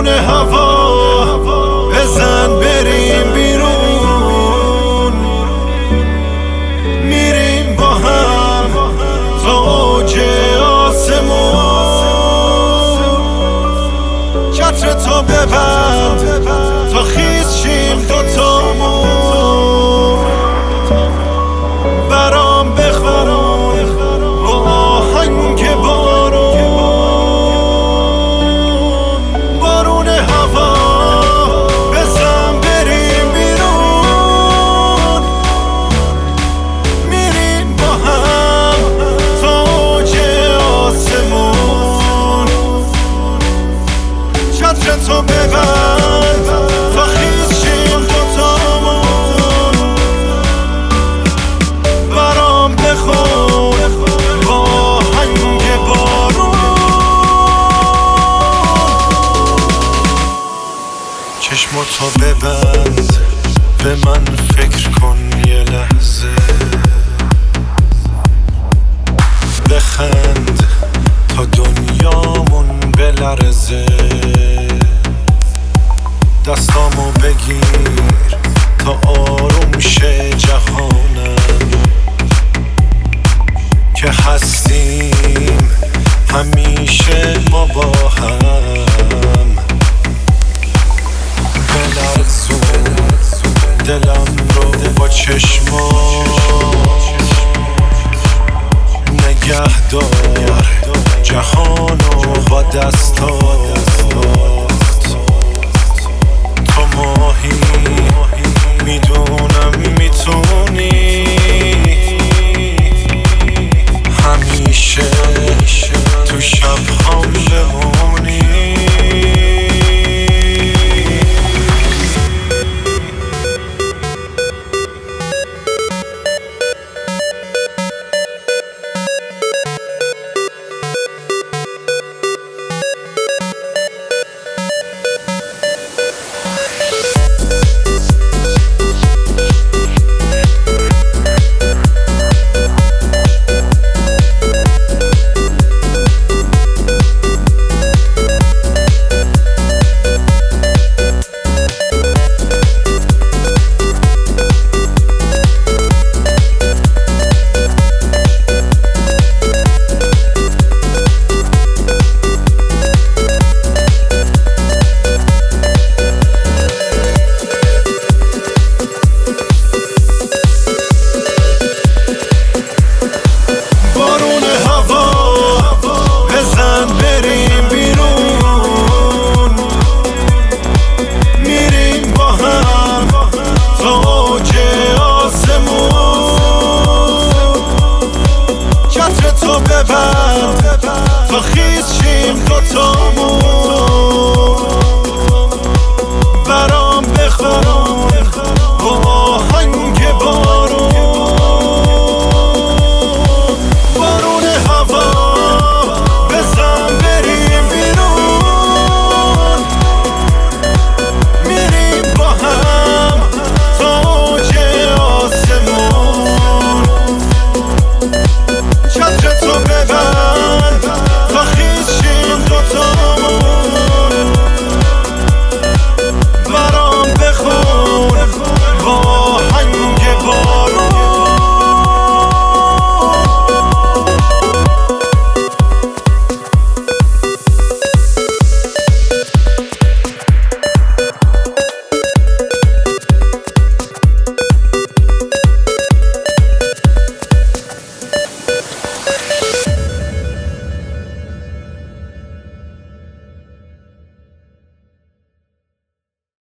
هوا بزن بریم بیرون، میریم با هم تا اوج آسمون. چتر تو ببند تا خیس شیم دوتامون، برام بخون با آهنگ بارون هوا بزن بریم بیرون، میریم با هم تا اوج آسمون. چتر تو ببند تا خیس شیم دوتامون، برام بخون با آهنگ چشماتو ببند، به من فکر کن یه لحظه، بخند تا دنیامون بلرزه، دستامو بگیر تا آروم شه جهانم، که هستیم همیشه ما با هم. بلرزون دلم رو با چشمات، نگه دار جهانو با دستات.